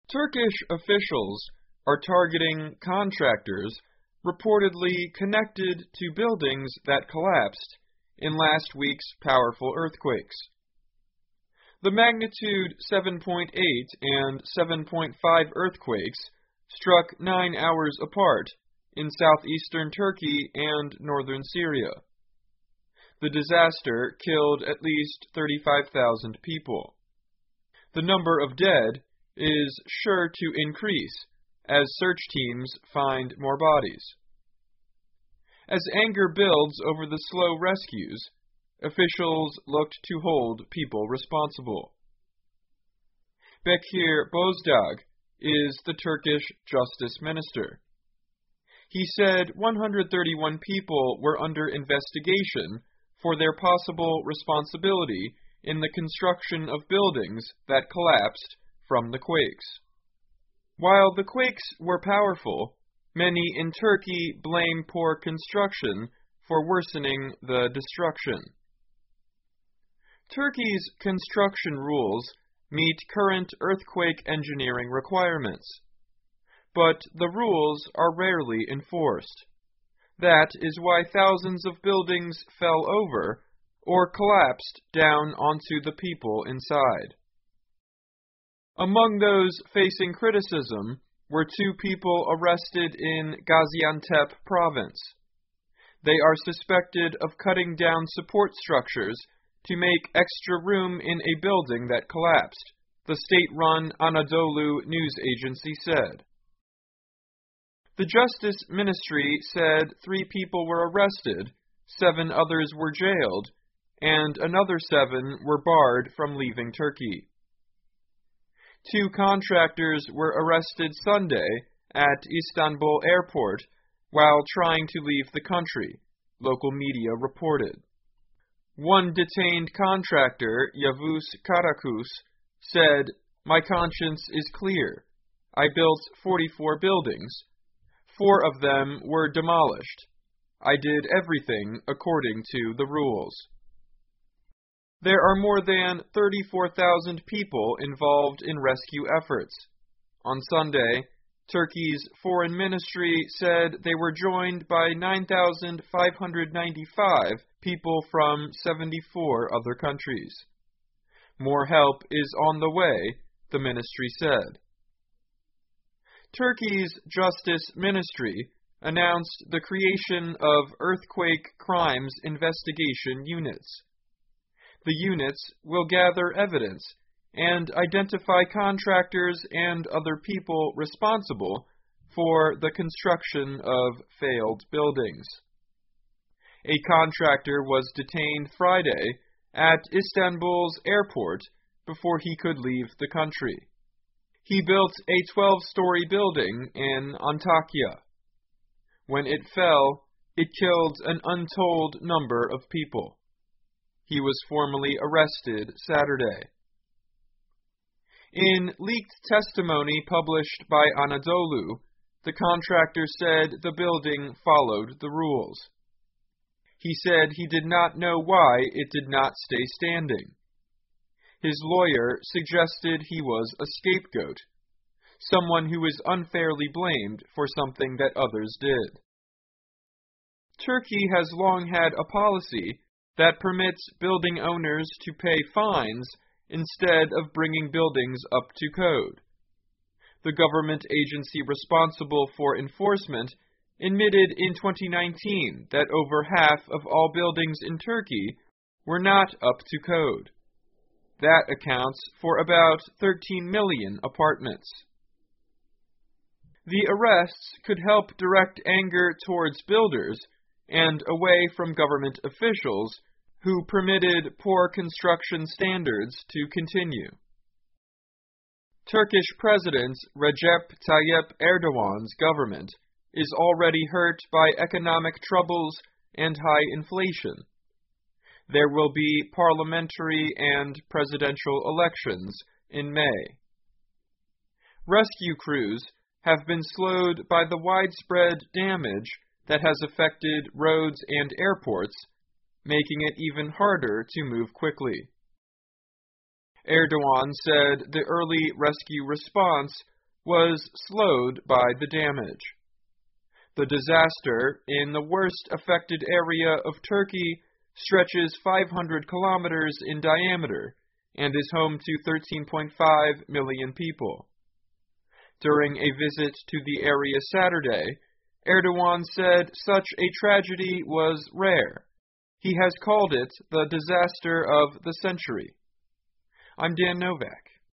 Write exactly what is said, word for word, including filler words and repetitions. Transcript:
Turkish officials are targeting contractors reportedly connected to buildings that collapsed in last week's powerful earthquakes. The magnitude seven point eight and seven point five earthquakes struck nine hours apart in southeastern Turkey and northern Syria. The disaster killed at least thirty-five thousand people. The number of dead is sure to increase as search teams find more bodies. As anger builds over the slow rescues, officials looked to hold people responsible. Bekir Bozdağ is the Turkish Justice Minister. He said one hundred thirty-one people were under investigation for their possible responsibility in the construction of buildings that collapsed from the quakes. While the quakes were powerful, many in Turkey blame poor construction for worsening the destruction. Turkey's construction rules meet current earthquake engineering requirements, but the rules are rarely enforced. That is why thousands of buildings fell over or collapsed down onto the people inside. Among those facing criticism were two people arrested in Gaziantep province. They are suspected of cutting down support structures to make extra room in a building that collapsed, the state-run Anadolu news agency said. The Justice Ministry said three people were arrested, seven others were jailed, and another seven were barred from leaving Turkey. Two contractors were arrested Sunday at Istanbul airport while trying to leave the country, local media reported. One detained contractor, Yavuz Karakus, said, "My conscience is clear. I built forty-four buildings. Four of them were demolished. I did everything according to the rules." There are more than thirty-four thousand people involved in rescue efforts. On Sunday, Turkey's foreign ministry said they were joined by nine thousand five hundred ninety-five people from seventy-four other countries. More help is on the way, the ministry said. Turkey's Justice Ministry announced the creation of earthquake crimes investigation units. The units will gather evidence and identify contractors and other people responsible for the construction of failed buildings. A contractor was detained Friday at Istanbul's airport before he could leave the country. He built a twelve-story building in Antakya. When it fell, it killed an untold number of people. He was formally arrested Saturday. In leaked testimony published by Anadolu, the contractor said the building followed the rules. He said he did not know why it did not stay standing. His lawyer suggested he was a scapegoat, someone who was unfairly blamed for something that others did. Turkey has long had a policy that permits building owners to pay fines instead of bringing buildings up to code. The government agency responsible for enforcement admitted in twenty nineteen that over half of all buildings in Turkey were not up to code. That accounts for about thirteen million apartments. The arrests could help direct anger towards builders and away from government officials who permitted poor construction standards to continue. Turkish President Recep Tayyip Erdogan's government is already hurt by economic troubles and high inflation. There will be parliamentary and presidential elections in May. Rescue crews have been slowed by the widespread damage that has affected roads and airports, making it even harder to move quickly. Erdogan said the early rescue response was slowed by the damage. The disaster in the worst affected area of Turkey stretches five hundred kilometers in diameter and is home to thirteen point five million people. During a visit to the area Saturday, Erdogan said such a tragedy was rare. He has called it the disaster of the century. I'm Dan Novak.